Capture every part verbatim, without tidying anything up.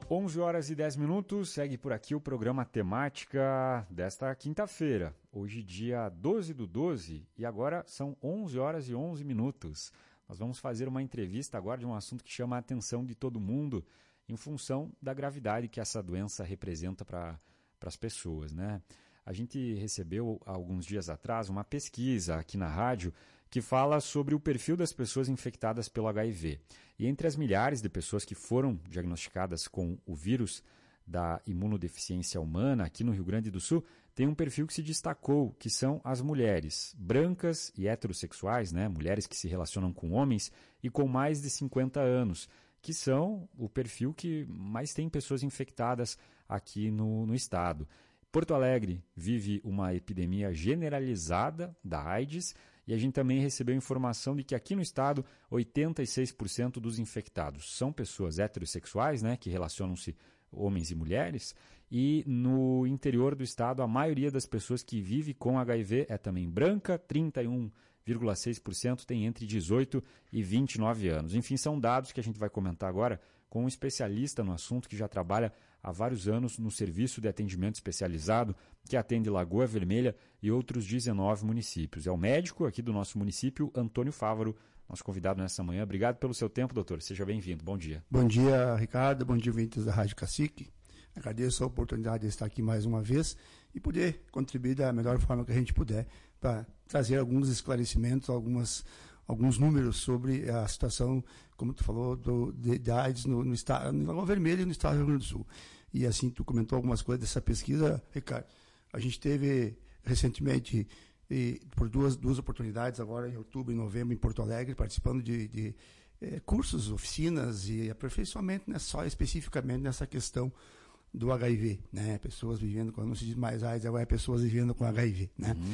onze horas e dez minutos, segue por aqui o programa Temática desta quinta-feira. Hoje dia doze do doze e agora são onze horas e onze minutos. Nós vamos fazer uma entrevista agora de um assunto que chama a atenção de todo mundo em função da gravidade que essa doença representa para as pessoas, né? A gente recebeu, há alguns dias atrás, uma pesquisa aqui na rádio que fala sobre o perfil das pessoas infectadas pelo H I V. E entre as milhares de pessoas que foram diagnosticadas com o vírus da imunodeficiência humana aqui no Rio Grande do Sul, tem um perfil que se destacou, que são as mulheres brancas e heterossexuais, né? Mulheres que se relacionam com homens e com mais de cinquenta anos, que são o perfil que mais tem pessoas infectadas aqui no, no estado. Porto Alegre vive uma epidemia generalizada da AIDS e a gente também recebeu informação de que aqui no estado oitenta e seis por cento dos infectados são pessoas heterossexuais, né, que relacionam-se homens e mulheres, e no interior do estado a maioria das pessoas que vive com H I V é também branca, trinta e um vírgula seis por cento tem entre dezoito e vinte e nove anos. Enfim, são dados que a gente vai comentar agora com um especialista no assunto que já trabalha há vários anos no Serviço de Atendimento Especializado, que atende Lagoa Vermelha e outros dezenove municípios. É o médico aqui do nosso município, Antônio Fávaro, nosso convidado nessa manhã. Obrigado pelo seu tempo, doutor. Seja bem-vindo. Bom dia. Bom dia, Ricardo. Bom dia, ouvintes da Rádio Cacique. Agradeço a oportunidade de estar aqui mais uma vez e poder contribuir da melhor forma que a gente puder para trazer alguns esclarecimentos, algumas, alguns números sobre a situação, como tu falou, do, de, de AIDS no, no estado, no Lagoa Vermelha e no estado do Rio Grande do Sul. E assim, tu comentou algumas coisas dessa pesquisa, Ricardo. A gente teve recentemente, e, por duas, duas oportunidades, agora em outubro e novembro, em Porto Alegre, participando de, de eh, cursos, oficinas e aperfeiçoamento, né, só especificamente nessa questão do H I V, né? Pessoas vivendo com, não se diz mais AIDS, agora é pessoas vivendo com H I V, né? Uhum.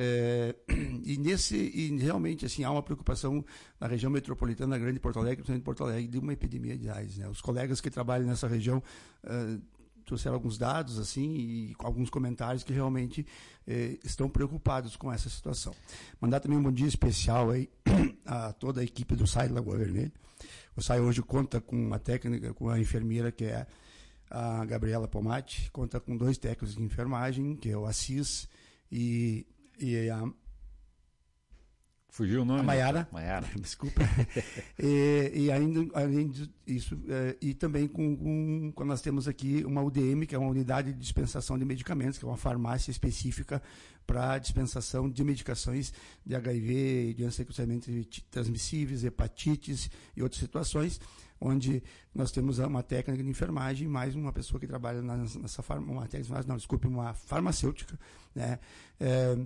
É, e nesse, e realmente, assim, há uma preocupação na região metropolitana, na grande Porto Alegre, principalmente Porto Alegre, de uma epidemia de AIDS, né? Os colegas que trabalham nessa região uh, trouxeram alguns dados, assim, e alguns comentários que realmente eh, estão preocupados com essa situação. Mandar também um bom dia especial aí a toda a equipe do S A I Lagoa Vermelha. O S A I hoje conta com uma técnica, com a enfermeira que é a Gabriela Pomati, conta com dois técnicos de enfermagem, que é o Assis e, e a... Fugiu o nome? A Maiara. Maiara. Desculpa. e, e ainda, além disso, é, e também com, com, com, nós temos aqui uma U D M, que é uma unidade de dispensação de medicamentos, que é uma farmácia específica para dispensação de medicações de H I V, doenças sexualmente transmissíveis, hepatites e outras situações, onde nós temos uma técnica de enfermagem, mais uma pessoa que trabalha nessa farmácia, uma técnica, não, desculpe, uma farmacêutica, né? É,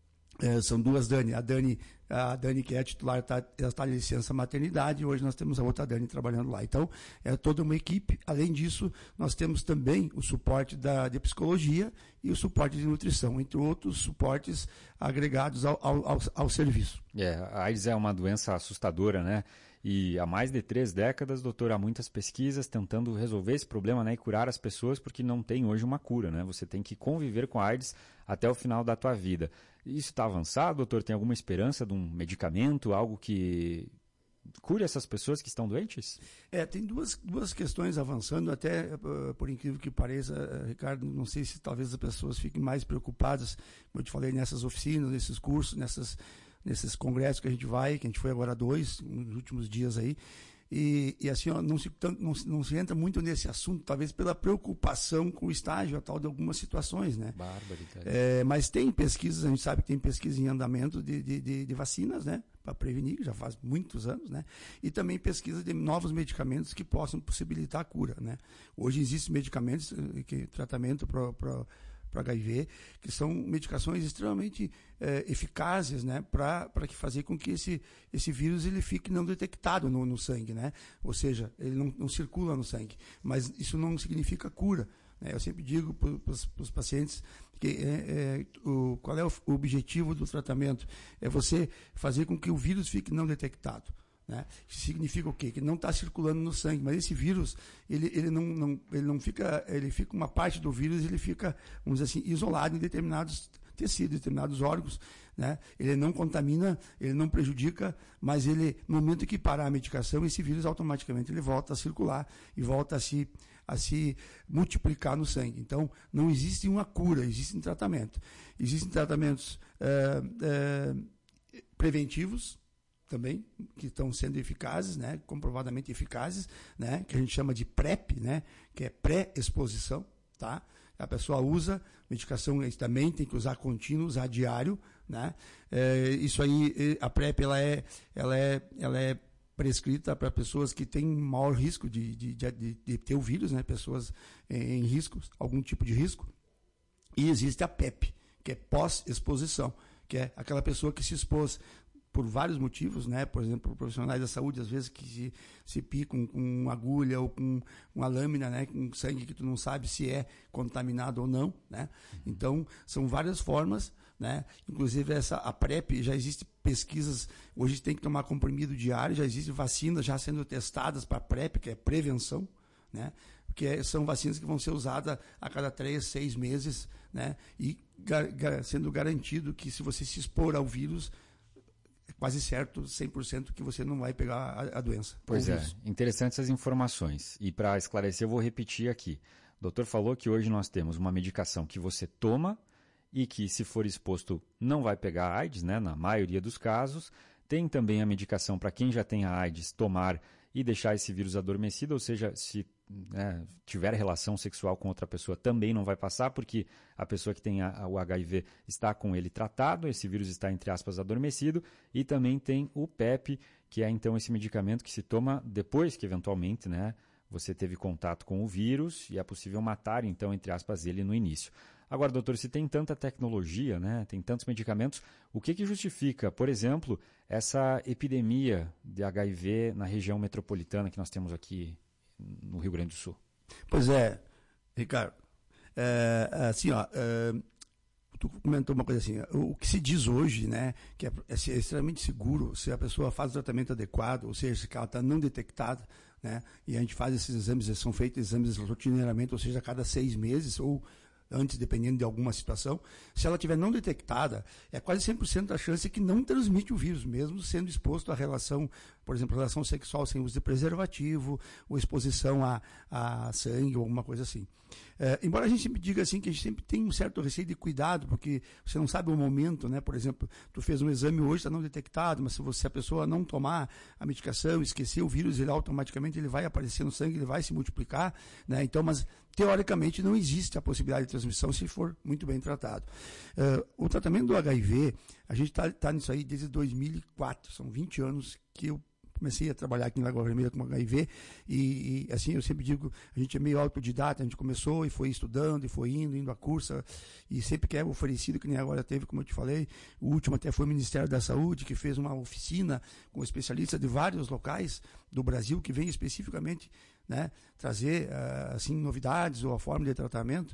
É, são duas Dani. A Dani, a Dani que é a titular, tá, ela está de licença maternidade, e hoje nós temos a outra Dani trabalhando lá. Então, é toda uma equipe. Além disso, nós temos também o suporte da, de psicologia e o suporte de nutrição, entre outros suportes agregados ao, ao, ao, ao serviço. É, a AIDS é uma doença assustadora, né? E há mais de três décadas, doutor, há muitas pesquisas tentando resolver esse problema, né, e curar as pessoas, porque não tem hoje uma cura, né? Você tem que conviver com a AIDS até o final da tua vida. Isso está avançado, doutor? Tem alguma esperança de um medicamento, algo que cure essas pessoas que estão doentes? É, tem duas, duas questões avançando, até uh, por incrível que pareça, uh, Ricardo, não sei se talvez as pessoas fiquem mais preocupadas, como eu te falei, nessas oficinas, nesses cursos, nessas, nesses congressos que a gente vai, que a gente foi agora dois, nos últimos dias aí, e, e assim, ó, não, se, não, não se entra muito nesse assunto, talvez pela preocupação com o estágio atual de algumas situações, né? Barbaridade. É, mas tem pesquisas, a gente sabe que tem pesquisa em andamento de, de, de, de vacinas, né? Para prevenir, já faz muitos anos, né? E também pesquisa de novos medicamentos que possam possibilitar a cura, né? Hoje existem medicamentos, que, tratamento para para H I V, que são medicações extremamente eh, eficazes, né, para que fazer com que esse, esse vírus ele fique não detectado no, no sangue, né? Ou seja, ele não, não circula no sangue. Mas isso não significa cura. Né? Eu sempre digo para os pacientes que é, é, o, qual é o, o objetivo do tratamento? É você fazer com que o vírus fique não detectado. Né? Isso significa o quê? Que não está circulando no sangue, mas esse vírus, ele, ele, não, não, ele não fica, ele fica uma parte do vírus, ele fica, vamos dizer assim, isolado em determinados, tecido, determinados órgãos, né? Ele não contamina, ele não prejudica, mas ele, no momento que parar a medicação, esse vírus automaticamente ele volta a circular e volta a se, a se multiplicar no sangue. Então, não existe uma cura, existe um tratamento. Existem tratamentos é, é, preventivos, também, que estão sendo eficazes, né, comprovadamente eficazes, né, que a gente chama de PrEP, né, que é pré-exposição, tá? A pessoa usa, medicação também tem que usar contínuo, usar diário, né? É, isso aí, a PrEP, ela é, ela é, ela é prescrita para pessoas que têm maior risco de, de, de, de ter o vírus, né, pessoas em, em risco, algum tipo de risco. E existe a PEP, que é pós-exposição, que é aquela pessoa que se expôs por vários motivos, né? Por exemplo, profissionais da saúde, às vezes, que se, se picam com uma agulha ou com uma lâmina, né? Com sangue que tu não sabe se é contaminado ou não, né? Então, são várias formas, né? Inclusive, essa, a PrEP, já existe pesquisas, hoje tem que tomar comprimido diário, já existem vacinas já sendo testadas para PrEP, que é prevenção, né? Que é, são vacinas que vão ser usadas a cada três, seis meses, né? E gar, gar, sendo garantido que se você se expor ao vírus, é quase certo, cem por cento, que você não vai pegar a, a doença. Pois é, interessantes essas informações. E para esclarecer, eu vou repetir aqui. O doutor falou que hoje nós temos uma medicação que você toma e que, se for exposto, não vai pegar AIDS, né, na maioria dos casos. Tem também a medicação para quem já tem a AIDS tomar e deixar esse vírus adormecido, ou seja, se né, tiver relação sexual com outra pessoa, também não vai passar, porque a pessoa que tem a, o H I V está com ele tratado, esse vírus está, entre aspas, adormecido, e também tem o PEP, que é então esse medicamento que se toma depois que, eventualmente, né, você teve contato com o vírus e é possível matar, então, entre aspas, ele no início. Agora, doutor, se tem tanta tecnologia, né, tem tantos medicamentos, o que, que justifica, por exemplo, essa epidemia de H I V na região metropolitana que nós temos aqui no Rio Grande do Sul? Pois é, Ricardo. É, assim, ó, é, tu comentou uma coisa assim, o que se diz hoje, né, que é, é extremamente seguro se a pessoa faz o tratamento adequado, ou seja, se ela está não detectada, né, e a gente faz esses exames, são feitos exames rotineiramente, ou seja, a cada seis meses, ou antes, dependendo de alguma situação, se ela estiver não detectada, é quase cem por cento da chance que não transmite o vírus, mesmo sendo exposto à relação, por exemplo, relação sexual sem uso de preservativo, ou exposição a, a sangue, ou alguma coisa assim. É, embora a gente sempre diga assim, que a gente sempre tem um certo receio de cuidado, porque você não sabe o momento, né? Por exemplo, tu fez um exame hoje, está não detectado, mas se, você, se a pessoa não tomar a medicação, esquecer o vírus, ele automaticamente ele vai aparecer no sangue, ele vai se multiplicar, né? Então, mas teoricamente não existe a possibilidade de transmissão se for muito bem tratado. Uh, o tratamento do H I V, a gente está tá nisso aí desde dois mil e quatro, são vinte anos que eu comecei a trabalhar aqui em Lagoa Vermelha com H I V e, e assim, eu sempre digo, a gente é meio autodidata, a gente começou e foi estudando e foi indo, indo a curso e sempre que é oferecido, que nem agora teve, como eu te falei, o último até foi o Ministério da Saúde, que fez uma oficina com especialistas de vários locais do Brasil, que vem especificamente, né, trazer assim, novidades ou a forma de tratamento.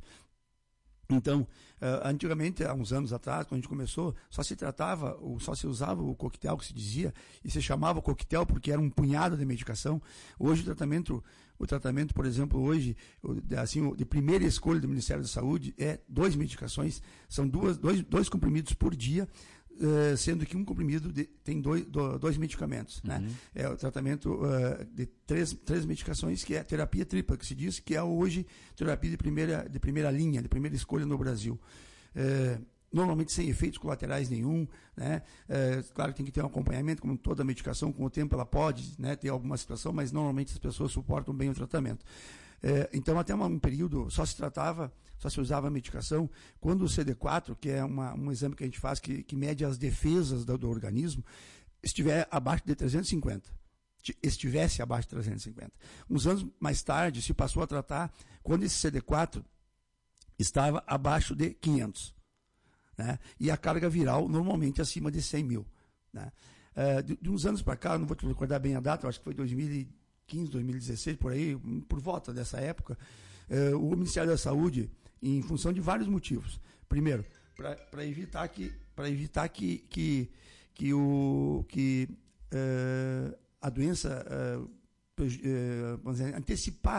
Então, antigamente, há uns anos atrás, quando a gente começou, só se tratava, só se usava o coquetel, que se dizia, e se chamava coquetel porque era um punhado de medicação. Hoje o tratamento, o tratamento, por exemplo, hoje, assim, de primeira escolha do Ministério da Saúde é duas medicações, são duas, dois, dois comprimidos por dia, Uh, sendo que um comprimido de, tem dois, do, dois medicamentos. Uhum. Né? É o tratamento uh, de três, três medicações, que é a terapia tripla, que se diz que é hoje terapia de primeira, de primeira linha, de primeira escolha no Brasil. Uh, normalmente sem efeitos colaterais nenhum, né? Uh, claro que tem que ter um acompanhamento, como toda medicação, com o tempo ela pode, né, ter alguma situação, mas normalmente as pessoas suportam bem o tratamento. Uh, então, até um período, só se tratava, só se usava a medicação, quando o C D quatro, que é uma, um exame que a gente faz, que, que mede as defesas do, do organismo, estiver abaixo de trezentos e cinquenta. Estivesse abaixo de trezentos e cinquenta. Uns anos mais tarde, se passou a tratar quando esse C D quatro estava abaixo de quinhentos. Né? E a carga viral normalmente acima de cem mil. Né? Uh, de, de uns anos para cá, não vou te recordar bem a data, eu acho que foi dois mil e quinze, dois mil e dezesseis, por aí, por volta dessa época, uh, o Ministério da Saúde, em função de vários motivos. Primeiro, para evitar que, para evitar que, que, que, o, que uh, a doença, uh, uh, vamos dizer, antecipar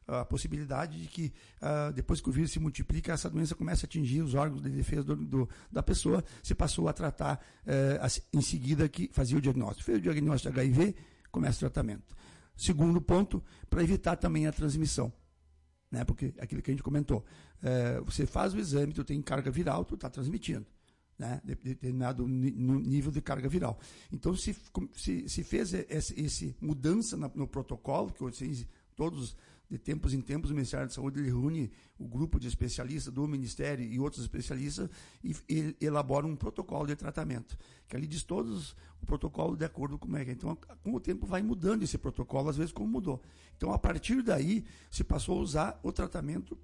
a possibilidade de que, uh, depois que o vírus se multiplica, essa doença começa a atingir os órgãos de defesa do, do, da pessoa, se passou a tratar uh, em seguida que fazia o diagnóstico. Fez o diagnóstico de H I V, começa o tratamento. Segundo ponto, para evitar também a transmissão. Né? Porque aquilo que a gente comentou, uh, você faz o exame, tu tem carga viral, tu está transmitindo. Né, de determinado nível de carga viral. Então, se, se, se fez essa, essa mudança na, no protocolo, que vocês, todos, de tempos em tempos, o Ministério da Saúde ele reúne o grupo de especialistas do Ministério e outros especialistas e, e elabora um protocolo de tratamento, que ali diz todos o protocolo de acordo com como é que é. Então, com o tempo vai mudando esse protocolo, às vezes como mudou. Então, a partir daí, se passou a usar o tratamento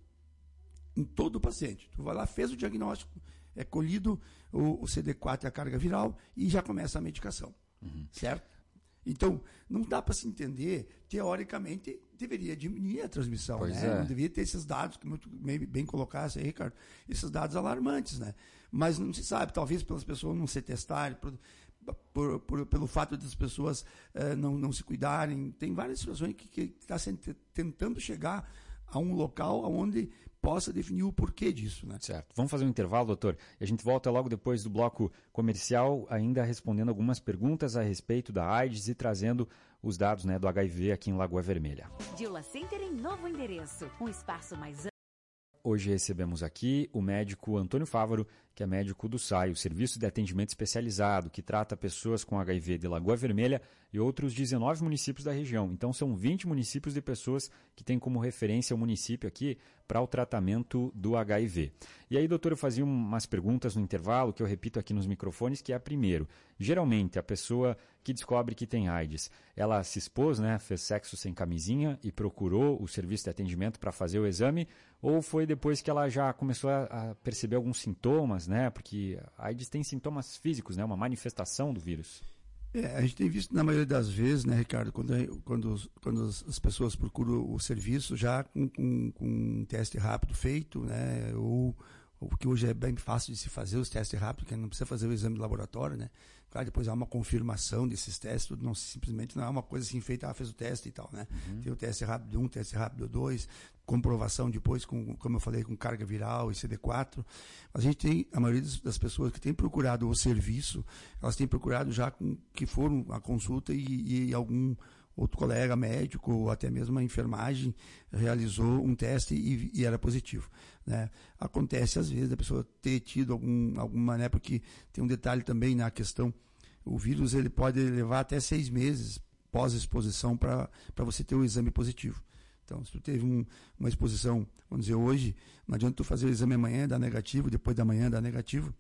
em todo o paciente. Tu vai lá, fez o diagnóstico, é colhido o, o C D quatro e a carga viral e já começa a medicação. Uhum. Certo? Então, não dá para se entender, teoricamente, deveria diminuir a transmissão, pois né? É. Não deveria ter esses dados, que muito bem colocasse aí, Ricardo, esses dados alarmantes, né? Mas não se sabe, talvez pelas pessoas não se testarem, por, por, por, pelo fato das pessoas uh, não, não se cuidarem, tem várias situações que está tentando chegar a um local onde possa definir o porquê disso. Né? Certo. Vamos fazer um intervalo, doutor. E a gente volta logo depois do bloco comercial, ainda respondendo algumas perguntas a respeito da AIDS e trazendo os dados, né, do H I V aqui em Lagoa Vermelha. Dila Center em novo endereço. Um espaço mais Hoje recebemos aqui o médico Antônio Fávaro, que é médico do S A I, o Serviço de Atendimento Especializado, que trata pessoas com H I V de Lagoa Vermelha e outros dezenove municípios da região. Então, são vinte municípios de pessoas que têm como referência o município aqui para o tratamento do H I V. E aí, doutor, eu fazia umas perguntas no intervalo, que eu repito aqui nos microfones, que é a primeiro. Geralmente, a pessoa que descobre que tem AIDS, ela se expôs, né, fez sexo sem camisinha e procurou o serviço de atendimento para fazer o exame, ou foi depois que ela já começou a perceber alguns sintomas, né? Porque a AIDS tem sintomas físicos, né? Uma manifestação do vírus. É, a gente tem visto na maioria das vezes, né, Ricardo, quando, quando, quando as pessoas procuram o serviço já com, com, com um teste rápido feito, né? Ou o que hoje é bem fácil de se fazer, os testes rápidos, que não precisa fazer o exame de laboratório, né? Claro, depois há uma confirmação desses testes, tudo não, simplesmente não é uma coisa assim feita, ah, fez o teste e tal, né? Uhum. Tem o teste rápido um, teste rápido dois, comprovação depois, com, como eu falei, com carga viral e C D quatro. Mas a gente tem, a maioria das pessoas que tem procurado o serviço, elas têm procurado já com, que foram a consulta e, e algum outro colega médico ou até mesmo a enfermagem realizou um teste e, e era positivo, né? Acontece às vezes a pessoa ter tido algum, alguma, né, porque tem um detalhe também na questão, o vírus ele pode levar até seis meses pós-exposição para você ter o exame positivo. Então, se tu teve um, uma exposição, vamos dizer, hoje, não adianta tu fazer o exame amanhã, dar negativo, depois da manhã, dar negativo,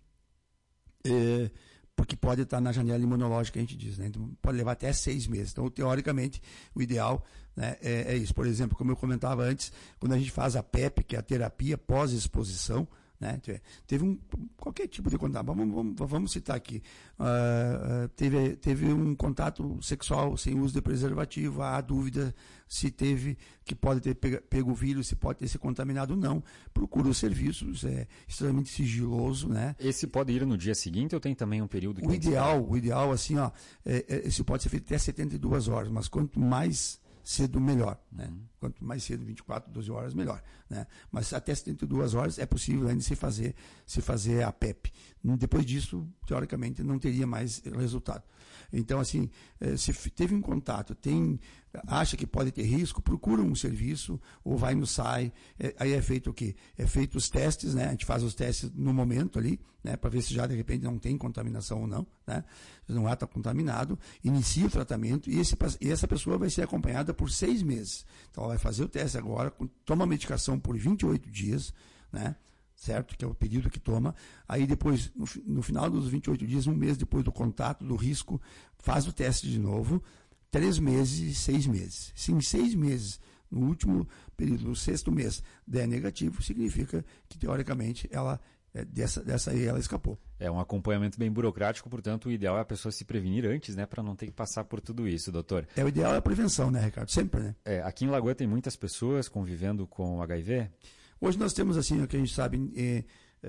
é, porque pode estar na janela imunológica, a gente diz, né? Então, pode levar até seis meses. Então, teoricamente, o ideal, né, é, é isso. Por exemplo, como eu comentava antes, quando a gente faz a P E P, que é a terapia pós-exposição, né, teve um, qualquer tipo de contato, vamos, vamos, vamos citar aqui, uh, uh, teve, teve um contato sexual sem uso de preservativo, há dúvida se teve, que pode ter pego, pego o vírus, se pode ter se contaminado ou não, procura os serviços, é extremamente sigiloso, né? Esse pode ir no dia seguinte ou tem também um período que o ideal, o ideal, assim, ó, é, é, esse pode ser feito até setenta e duas horas, mas quanto mais cedo, melhor, né? Uhum. Quanto mais cedo, vinte e quatro, doze horas, melhor, né? Mas até setenta e duas horas é possível ainda se fazer, se fazer a P E P. Depois disso, teoricamente, não teria mais resultado. Então, assim, se teve um contato, tem, acha que pode ter risco, procura um serviço ou vai no S A I. É, aí é feito o quê? É feito os testes, né? A gente faz os testes no momento ali, né? Para ver se já de repente não tem contaminação ou não, né? Se não está contaminado, inicia o tratamento e, esse, e essa pessoa vai ser acompanhada por seis meses. Então, ela vai fazer o teste agora, toma a medicação por vinte e oito dias, né? Certo? Que é o período que toma. Aí depois, no, no final dos vinte e oito dias, um mês depois do contato, do risco, faz o teste de novo, três meses e seis meses. Se em seis meses, no último período, no sexto mês, der negativo, significa que, teoricamente, ela, dessa, dessa aí ela escapou. É um acompanhamento bem burocrático, portanto, o ideal é a pessoa se prevenir antes, né, para não ter que passar por tudo isso, doutor. É, o ideal é a prevenção, né, Ricardo? Sempre, né? É, aqui em Lagoa tem muitas pessoas convivendo com H I V? Hoje nós temos, assim, o que a gente sabe, é,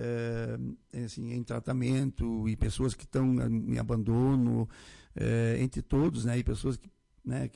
é, assim, em tratamento e pessoas que estão em abandono, é, entre todos, né, e pessoas que, né, que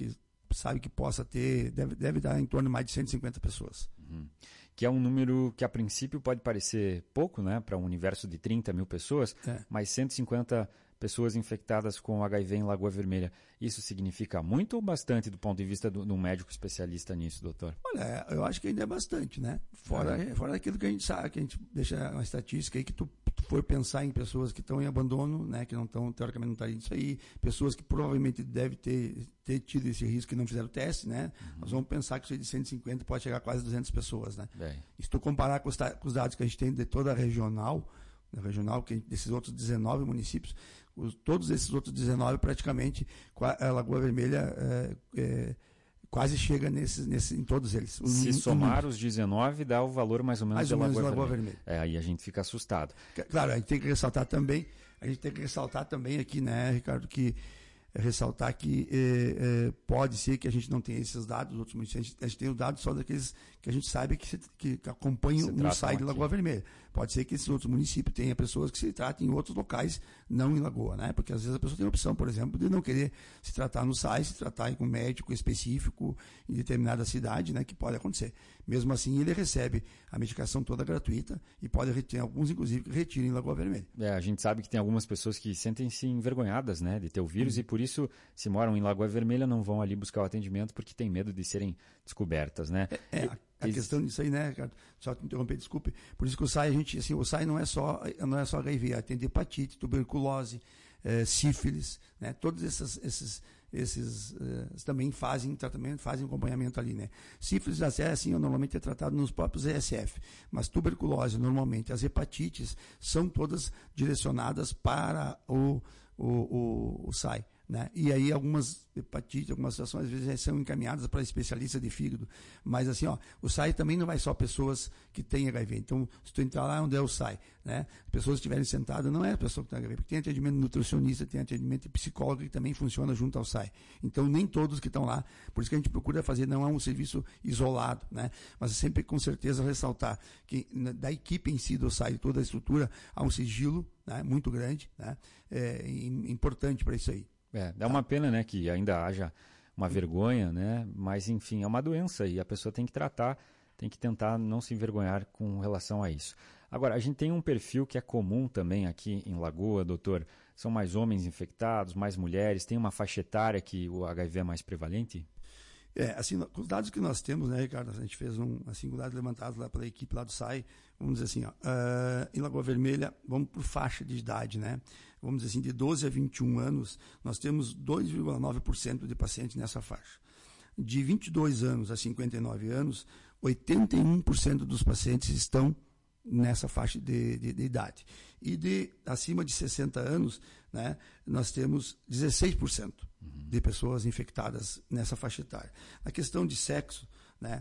sabe que possa ter, deve, deve dar em torno de mais de cento e cinquenta pessoas. Uhum. Que é um número que a princípio pode parecer pouco, né, para um universo de trinta mil pessoas, é. mas cento e cinquenta pessoas infectadas com H I V em Lagoa Vermelha. Isso significa muito ou bastante do ponto de vista de um médico especialista nisso, doutor? Olha, eu acho que ainda é bastante, né? Fora, é. fora daquilo que a gente sabe, que a gente deixa uma estatística aí que tu for pensar em pessoas que estão em abandono, né, que não estão, teoricamente não estariam nisso aí, pessoas que provavelmente devem ter, ter tido esse risco e não fizeram o teste, né? Uhum. Nós vamos pensar que isso aí de cento e cinquenta pode chegar a quase duzentas pessoas, né? Bem. E se tu comparar com os, com os dados que a gente tem de toda a regional, a regional, que desses outros dezenove municípios, os, todos esses outros dezenove praticamente, a Lagoa Vermelha é, é, quase chega nesses, nesse, em todos eles. Se um, somar um, os dezenove, dá o valor mais ou menos mais da ou menos Lagoa, Lagoa Vermelha. Vermelha. É, aí a gente fica assustado. Claro, a gente tem que ressaltar também, a gente tem que ressaltar também aqui, né, Ricardo, que é ressaltar que é, é, pode ser que a gente não tenha esses dados dos outros municípios, a gente, a gente tem os dados só daqueles que a gente sabe que, se, que, que acompanham no site de Lagoa Vermelha. Pode ser que esses outros municípios tenham pessoas que se tratem em outros locais, não em Lagoa, né? Porque às vezes a pessoa tem a opção, por exemplo, de não querer se tratar no site, se tratar com um médico específico em determinada cidade, né? Que pode acontecer. Mesmo assim, ele recebe a medicação toda gratuita e pode retirar, alguns inclusive que retiram em Lagoa Vermelha. É, a gente sabe que tem algumas pessoas que sentem-se envergonhadas, né, de ter o vírus, uhum. e por isso, se moram em Lagoa Vermelha, não vão ali buscar o atendimento porque tem medo de serem descobertas, né? É, é a, a questão disso aí, né, Ricardo? Só te interromper, desculpe. Por isso que o S A I, a gente, assim, o S A I não é só, não é só H I V, atende hepatite, tuberculose, é, sífilis, né? Todos esses, esses, esses uh, também fazem tratamento, fazem acompanhamento ali, né? Sífilis, é assim, normalmente é tratado nos próprios E S F, mas tuberculose, normalmente, as hepatites são todas direcionadas para o, o, o, o S A I. Né? E aí algumas hepatites, algumas situações às vezes são encaminhadas para especialista de fígado, mas assim, ó, o S A I também não vai só pessoas que têm H I V, então se tu entrar lá onde é o S A I, né? As pessoas que estiverem sentadas, não é a pessoa que tem H I V, porque tem atendimento nutricionista, tem atendimento psicólogo que também funciona junto ao S A I, então nem todos que estão lá, por isso que a gente procura fazer, não é um serviço isolado, né? Mas sempre com certeza ressaltar que da equipe em si do S A I, toda a estrutura, há um sigilo, né, muito grande, né? É importante para isso aí. É, é uma pena, né, que ainda haja uma vergonha, né, mas enfim, é uma doença e a pessoa tem que tratar, tem que tentar não se envergonhar com relação a isso. Agora, a gente tem um perfil que é comum também aqui em Lagoa, doutor, são mais homens infectados, mais mulheres, tem uma faixa etária que o H I V é mais prevalente? É, assim, com os dados que nós temos, né, Ricardo, a gente fez um, assim, com dados levantados lá pela equipe lá do S A I, vamos dizer assim, ó, uh, em Lagoa Vermelha, vamos por faixa de idade, né, vamos dizer assim, de doze a vinte e um anos, nós temos dois vírgula nove por cento de pacientes nessa faixa. De vinte e dois anos a cinquenta e nove anos, oitenta e um por cento dos pacientes estão nessa faixa de, de, de idade. E de acima de sessenta anos, né, nós temos dezesseis por cento uhum. de pessoas infectadas nessa faixa etária. A questão de sexo, né,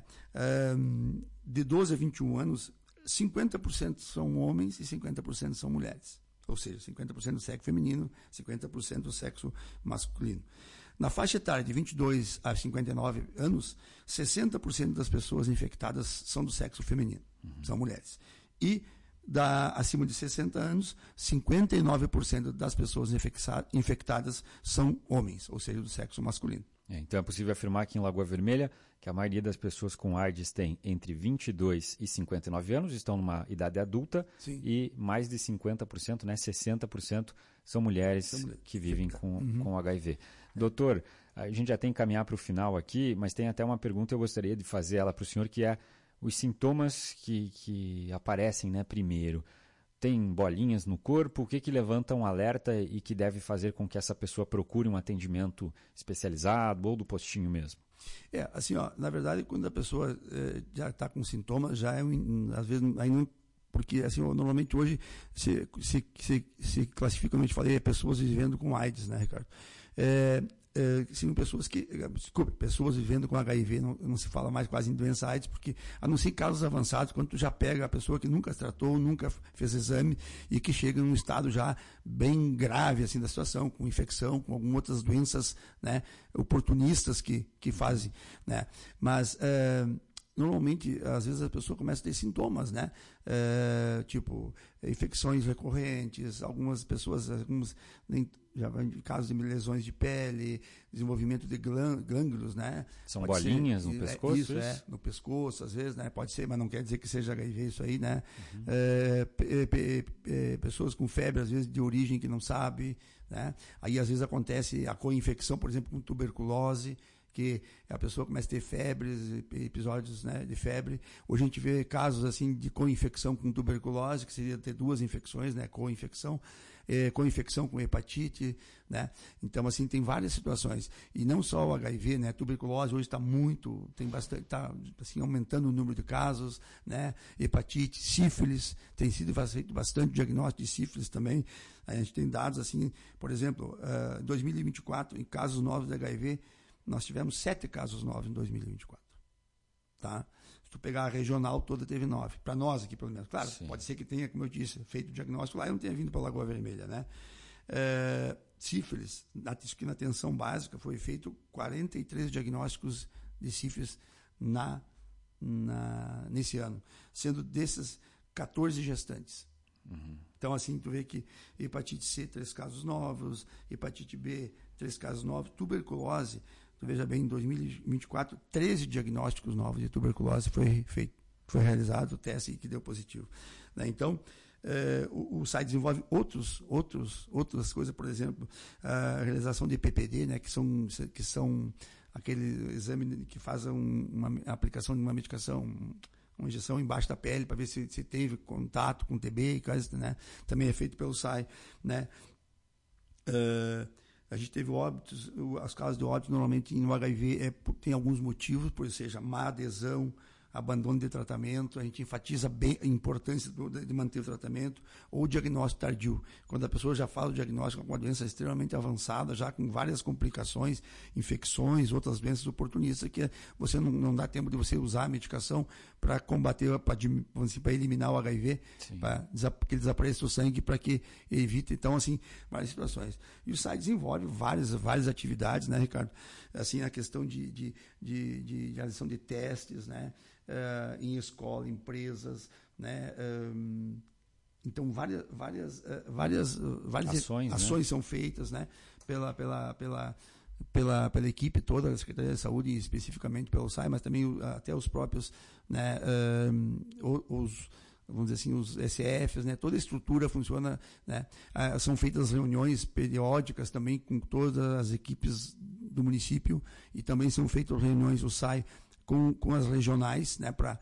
um, de doze a vinte e um anos, cinquenta por cento são homens e cinquenta por cento são mulheres. Ou seja, cinquenta por cento do sexo feminino, cinquenta por cento do sexo masculino. Na faixa etária de vinte e dois a cinquenta e nove anos, sessenta por cento das pessoas infectadas são do sexo feminino, uhum. são mulheres. E da, acima de sessenta anos, cinquenta e nove por cento das pessoas infectadas são homens, ou seja, do sexo masculino. É, então é possível afirmar aqui em Lagoa Vermelha que a maioria das pessoas com AIDS tem entre vinte e dois e cinquenta e nove anos, estão numa idade adulta. Sim. E mais de cinquenta por cento, né, sessenta por cento são mulheres, são mulheres que vivem com, uhum. com H I V. É. Doutor, a gente já tem que caminhar para o final aqui, mas tem até uma pergunta que eu gostaria de fazer ela para o senhor, que é os sintomas que, que aparecem, né, primeiro. Tem bolinhas no corpo? O que, que levanta um alerta e que deve fazer com que essa pessoa procure um atendimento especializado ou do postinho mesmo? É, assim, ó, na verdade, quando a pessoa é, já está com sintomas, já é, um, às vezes, aí não, porque assim, normalmente hoje se, se, se, se classifica, como eu te falei, pessoas vivendo com AIDS, né, Ricardo? É, é, são pessoas que, desculpe, pessoas vivendo com H I V, não, não se fala mais quase em doença AIDS, porque a não ser casos avançados, quando tu já pega a pessoa que nunca se tratou, nunca fez exame e que chega num estado já bem grave assim da situação, com infecção, com algumas outras doenças, né, oportunistas que, que fazem, né, mas é, normalmente, às vezes a pessoa começa a ter sintomas, né? É, tipo, infecções recorrentes, algumas pessoas, alguns, já vai em casos de lesões de pele, desenvolvimento de glândulos, né? São Pode bolinhas ser, no é, pescoço? Isso, isso? é, no pescoço, às vezes, né? Pode ser, mas não quer dizer que seja H I V isso aí, né? Uhum. É, p- p- p- pessoas com febre, às vezes, de origem que não sabe, né? Aí, às vezes, acontece a co-infecção, por exemplo, com tuberculose, que a pessoa começa a ter febres, episódios, né, de febre. Hoje a gente vê casos assim de co-infecção com tuberculose, que seria ter duas infecções, né, co-infecção, é, co-infecção com hepatite, né. Então assim tem várias situações e não só o H I V, né, tuberculose hoje está muito, tem bastante, está assim aumentando o número de casos, né, hepatite, sífilis, tem sido feito bastante diagnóstico de sífilis também. A gente tem dados assim, por exemplo, em uh, dois mil e vinte e quatro, em casos novos de H I V nós tivemos sete casos novos em dois mil e vinte e quatro. Tá? Se tu pegar a regional toda, teve nove. Para nós aqui, pelo menos. Claro, Sim. pode ser que tenha, como eu disse, feito o diagnóstico lá e não tenha vindo para a Lagoa Vermelha. Né? É, sífilis, acho que na atenção básica foi feito quarenta e três diagnósticos de sífilis na, na, nesse ano, sendo desses quatorze gestantes. Uhum. Então, assim, tu vê que hepatite C, três casos novos, hepatite B, três casos novos, tuberculose, tu veja bem, em dois mil e vinte e quatro, treze diagnósticos novos de tuberculose foi feito, foi realizado o teste que deu positivo. Né? Então, eh, o, o S A I desenvolve outros, outros, outras coisas, por exemplo, a realização de P P D, né, que são, que são aquele exame que faz um, uma aplicação de uma medicação, uma injeção embaixo da pele para ver se, se teve contato com T B e coisas, né? Também é feito pelo S A I, né? Uh, a gente teve óbitos, as causas de óbitos normalmente no H I V é, tem alguns motivos, por seja má adesão, abandono de tratamento, a gente enfatiza bem a importância do, de manter o tratamento, ou diagnóstico tardio, quando a pessoa já faz o diagnóstico com uma doença extremamente avançada, já com várias complicações, infecções, outras doenças oportunistas, que você não, não dá tempo de você usar a medicação para combater, para eliminar o H I V, para que ele desapareça do sangue, para que evite, então, assim, várias situações. E o S A I desenvolve várias, várias atividades, né, Ricardo? Assim, a questão de, de, de, de realização de testes, né? Uh, em escola, empresas, né? Um, então várias, várias, uh, várias, uh, várias ações, ações né? são feitas, né? Pela, pela, pela, pela, pela equipe toda da Secretaria de Saúde e especificamente pelo S A I, mas também uh, até os próprios, né? Uh, os vamos dizer assim, os S Fs, né? Toda a estrutura funciona, né? Uh, são feitas reuniões periódicas também com todas as equipes do município e também são feitas reuniões do S A I Com, com as regionais, né, para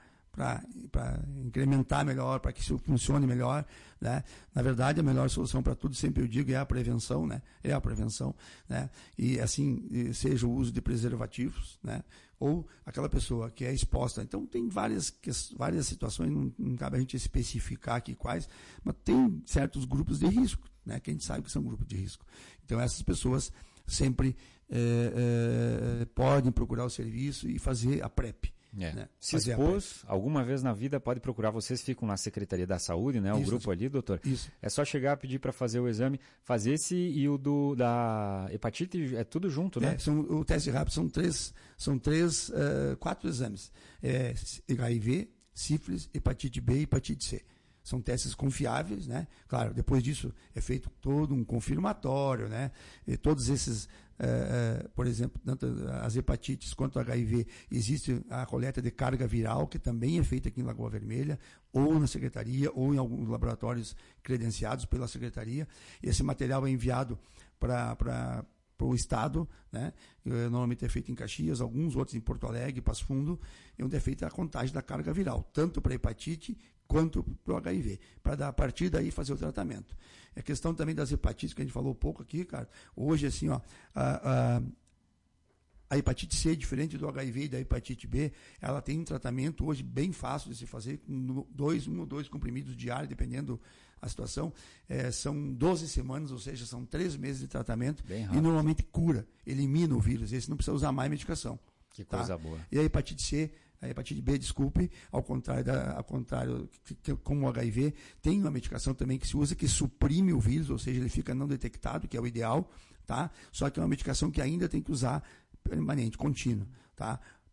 incrementar melhor, para que isso funcione melhor. Né? Na verdade, a melhor solução para tudo, sempre eu digo, é a prevenção, né? É a prevenção, né? E assim, seja o uso de preservativos, né? Ou aquela pessoa que é exposta. Então, tem várias, várias situações, não, não cabe a gente especificar aqui quais, mas tem certos grupos de risco, né? Que a gente sabe que são grupos de risco. Então, essas pessoas sempre é, é, podem procurar o serviço e fazer a PrEP. É. Né? Se expôs alguma vez na vida, pode procurar. Vocês ficam na Secretaria da Saúde, né? O Isso, grupo ali, doutor. Isso. É só chegar, pedir para fazer o exame, fazer esse e o do, da hepatite, é tudo junto, né? É, são, o teste rápido são três, são três uh, quatro exames. É, H I V, sífilis, hepatite B e hepatite C. São testes confiáveis, né? Claro, depois disso é feito todo um confirmatório, né? E todos esses, uh, uh, por exemplo, tanto as hepatites quanto o H I V, existe a coleta de carga viral, que também é feita aqui em Lagoa Vermelha, ou na Secretaria, ou em alguns laboratórios credenciados pela Secretaria. Esse material é enviado para... para para o Estado, né? Normalmente é feito em Caxias, alguns outros em Porto Alegre, Passo Fundo, onde é feita a contagem da carga viral, tanto para a hepatite quanto para o H I V, para a partir daí fazer o tratamento. A questão também das hepatites, que a gente falou pouco aqui, cara, hoje, assim, ó, a, a, a hepatite C, diferente do H I V e da hepatite B, ela tem um tratamento hoje bem fácil de se fazer, com dois, um ou dois comprimidos diários, dependendo a situação, é, são doze semanas, ou seja, são três meses de tratamento e normalmente cura, elimina o vírus, esse não precisa usar mais medicação. Que coisa tá? boa. E a hepatite C, a hepatite B, desculpe, ao contrário, da, ao contrário que, que, como o H I V, tem uma medicação também que se usa que suprime o vírus, ou seja, ele fica não detectado, que é o ideal, tá? Só que é uma medicação que ainda tem que usar permanente, contínuo, tá?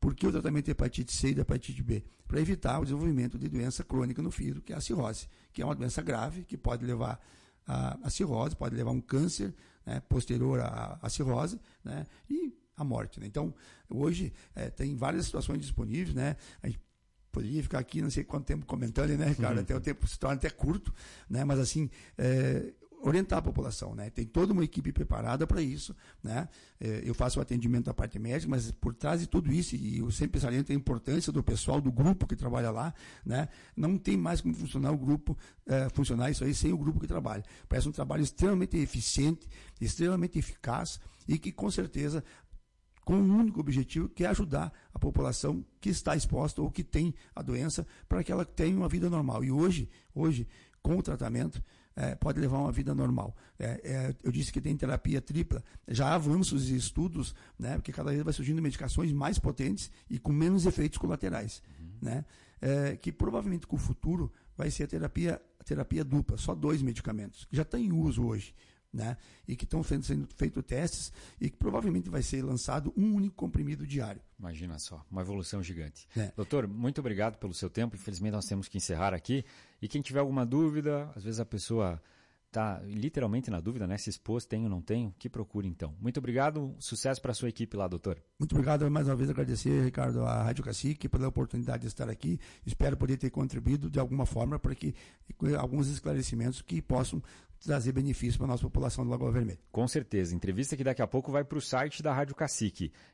Por que o tratamento de hepatite C e da hepatite B? Para evitar o desenvolvimento de doença crônica no fígado, que é a cirrose, que é uma doença grave, que pode levar a, a cirrose, pode levar a um câncer, né, posterior à, à cirrose, né, e a morte. Né? Então, hoje, é, tem várias situações disponíveis, né? A gente poderia ficar aqui não sei quanto tempo comentando, né, Ricardo? Uhum. Até o tempo se torna até curto, né? Mas assim, é, orientar a população, né? Tem toda uma equipe preparada para isso, né? É, eu faço o atendimento da parte médica, mas por trás de tudo isso, e eu sempre saliento a importância do pessoal, do grupo que trabalha lá, né? Não tem mais como funcionar o grupo, é, funcionar isso aí sem o grupo que trabalha. Parece um trabalho extremamente eficiente, extremamente eficaz e que com certeza com um único objetivo, que é ajudar a população que está exposta ou que tem a doença para que ela tenha uma vida normal. E hoje, hoje com o tratamento, é, pode levar uma vida normal. É, é, eu disse que tem terapia tripla, já há avanços e estudos, né, porque cada vez vai surgindo medicações mais potentes e com menos efeitos colaterais, uhum. né, é, que provavelmente com o futuro vai ser a terapia, a terapia dupla, só dois medicamentos, que já está em uso hoje. Né? E que estão sendo feitos testes e que provavelmente vai ser lançado um único comprimido diário. Imagina só, uma evolução gigante. É. Doutor, muito obrigado pelo seu tempo. Infelizmente nós temos que encerrar aqui. E quem tiver alguma dúvida, às vezes a pessoa está literalmente na dúvida, né? Se expôs, tem ou não tem, que procure então. Muito obrigado, sucesso para a sua equipe lá, doutor. Muito obrigado, mais uma vez agradecer, Ricardo, à Rádio Cacique pela oportunidade de estar aqui. Espero poder ter contribuído de alguma forma para que alguns esclarecimentos que possam trazer benefício para a nossa população do Lagoa Vermelha. Com certeza. Entrevista que daqui a pouco vai para o site da Rádio Cacique.